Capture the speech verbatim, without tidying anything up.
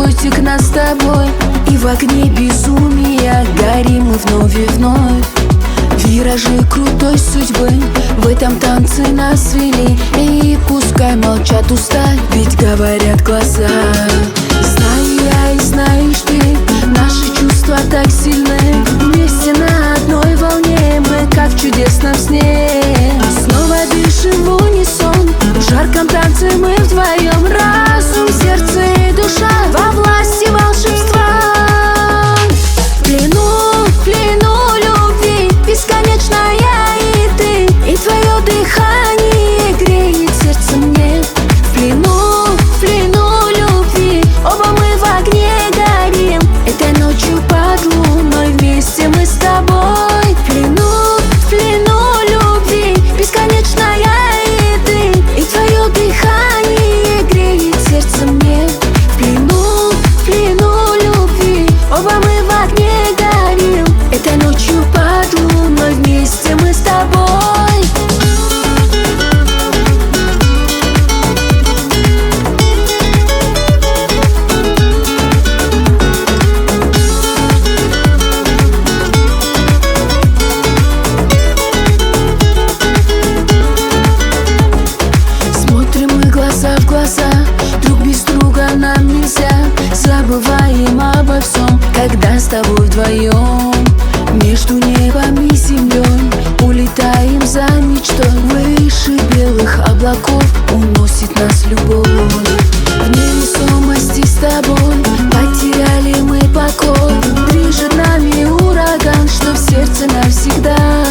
дотик нас с тобой, и в огне безумия горим мы вновь и вновь. Виражи крутой судьбы в этом танце нас вели, и пускай молчат уста, ведь говорят глаза. Знаю я и знаешь ты, наши чувства так сильны. Вместе на одной волне мы, как в чудесном сне. Снова дышим в унисон, в жарком танце мы вдвоем. Разум, сердце и душа во власти волшебства. В плену, в плену любви бесконечная и ты, и твое дыхание греет сердце мне. В плену, в плену любви оба мы в огне горим, этой ночью под луной вместе мы с тобой. В плену, в плену любви бесконечная и ты, и твое дыхание греет сердце мне. В плену, в плену любви оба мы в огне горим, этой ночью под луной вместе мы с тобой. Смотрим мы глаза в глаза, друг без друга нам нельзя. Забываем обо всем, когда с тобой вдвоем. Между небом и землей улетаем за мечтой. Выше белых облаков уносит нас любовь. В невесомости с тобой потеряли мы покой. Движет нами ураган, что в сердце навсегда.